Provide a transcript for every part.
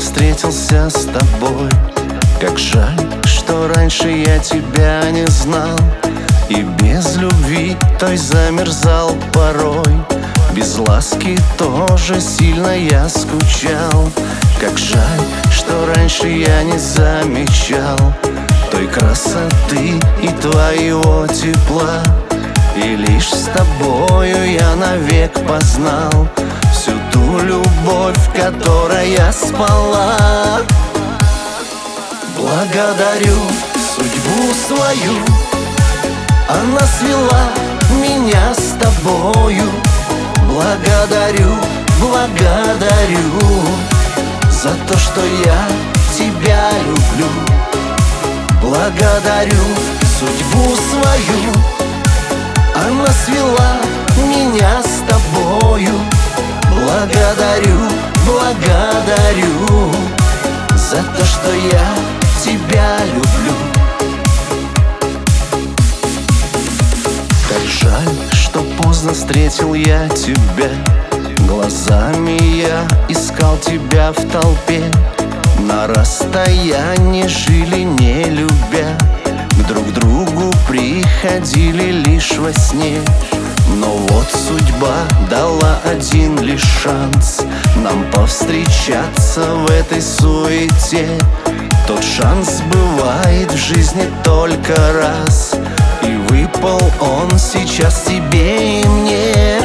встретился с тобой. Как жаль, что раньше я тебя не знал, и без любви той замерзал порой. Без ласки тоже сильно я скучал. Как жаль, что раньше я не замечал той красоты и твоего тепла. И лишь с тобою я навек познал всю ту любовь, которая спала. Благодарю судьбу свою, она свела меня с тобою. Благодарю, благодарю за то, что я тебя люблю. Благодарю судьбу свою, она свела меня с тобою. Благодарю, благодарю за то, что я тебя люблю. Как жаль, что поздно встретил я тебя. Глазами я искал тебя в толпе. На расстоянии жили, не любя, к друг другу приходили лишь во сне. Но вот судьба дала один лишь шанс нам повстречаться в этой суете. Тот шанс бывает в жизни только раз, и выпал он сейчас тебе и мне.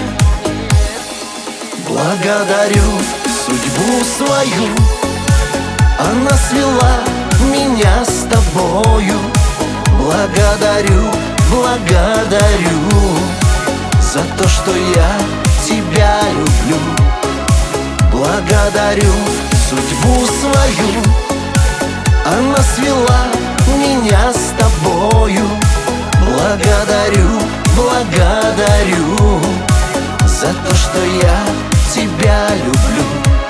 Благодарю судьбу свою, она свела меня с тобою. Благодарю, благодарю за то, что я тебя люблю. Благодарю судьбу свою, она свела меня с тобою. Благодарю, благодарю за то, что я тебя люблю.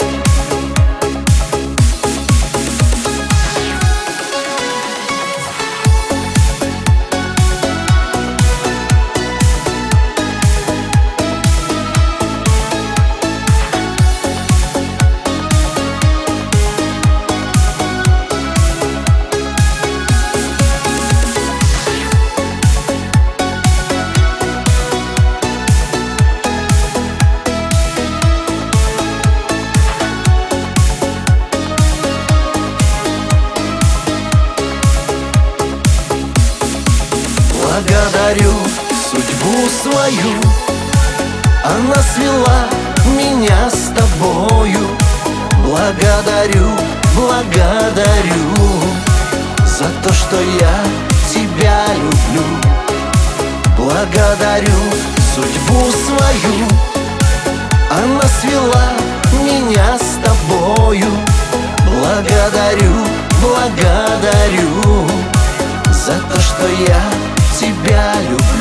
Благодарю судьбу свою, она свела меня с тобою. Благодарю, благодарю за то, что я тебя люблю. Благодарю судьбу свою, она свела меня с тобою. Благодарю, благодарю за то, что я тебя люблю.